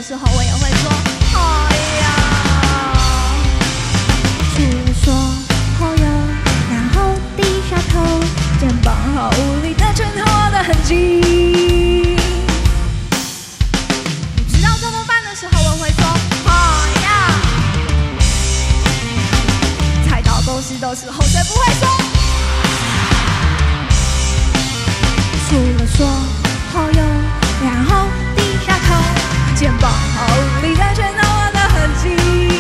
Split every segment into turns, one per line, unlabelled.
的时候，我也会说好呀。除了说好呀，然后低下头，肩膀好无力的衬托我的痕迹。不知道怎么办的时候，我会说好呀。猜到公式的时候，谁不会说？除了说好呀，然后低下头，肩膀好无力的衬托我的痕迹。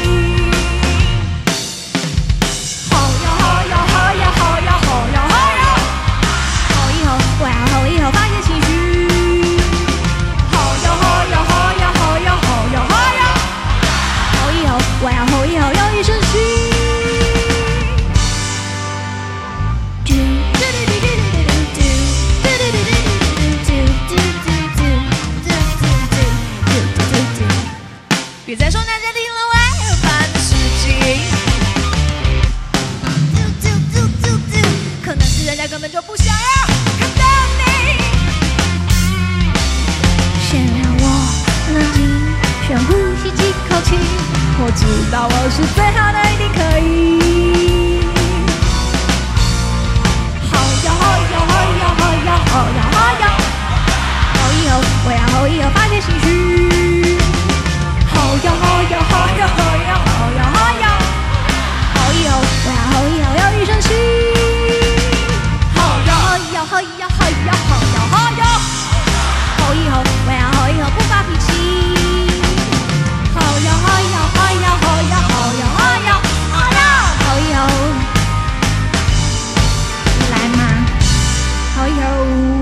好呀好呀好呀好呀好呀好呀，好以后我要好以后发泄情绪。好呀好呀好呀好呀好呀好呀，好以后我要好以后有一身虚。别再说那些听了违反的事情，可能是人家根本就不想要看到你。先让我冷静，深呼吸几口气，我知道我是最好的，一定可以。好呀好呀好呀好呀好呀好呀，好以后我要好以后发泄情绪。好呀好呀好呀好呀好呀好呀，好以后我要好以后有一身气。好呀好呀好呀好呀好呀好呀，好以后我要好以后不发脾气。好呀好呀好呀好呀好呀好呀好呀，好以后来嘛，好以后。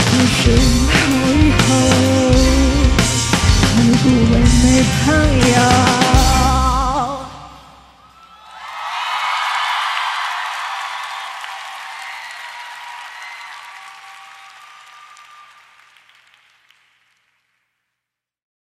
好以后会不会没朋友？